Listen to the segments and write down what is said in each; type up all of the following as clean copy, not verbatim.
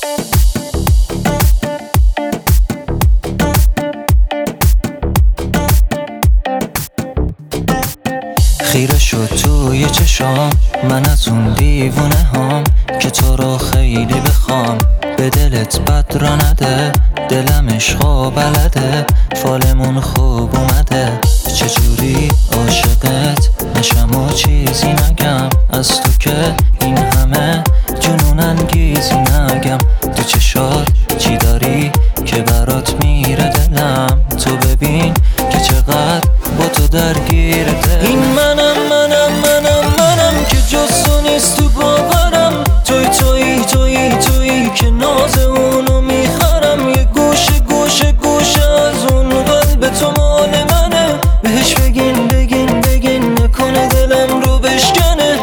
خیره شد توی چشام من از اون دیوونه هام که تو رو خیلی بخوام، به دلت بد را نده، دلم عشقا بلده، فالمون خوب اومده، چجوری عاشقت نشم و چیزی نگم، از تو که این همه جنون انگیزی نگم، تو چشات چی داری که برات میره دلم، تو ببین که چقدر با تو درگیر دل. این منم که جز تو نیست تو باورم، تویی که ناز اونو میخرم، یه گوشه از اون قلب تو مال منه، بهش بگین نکنه دلم رو بشکنه.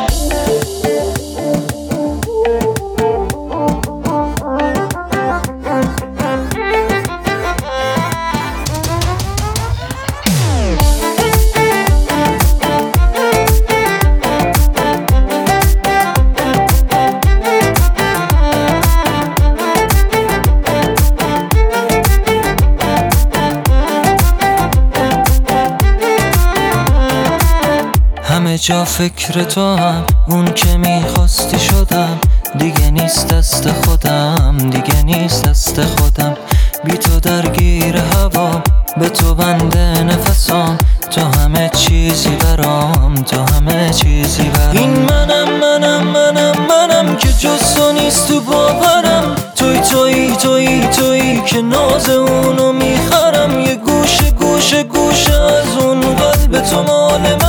همه جا فکر تو هم، اون که میخواستی شدم، دیگه نیست دست خودم، بی تو درگیر هوام، به تو بنده نفسام، تو همه چیزی برام. این منم که جز تو نیست تو باورم، تویی که ناز اونو میخرم، یه گوشه از اون قلب تو مال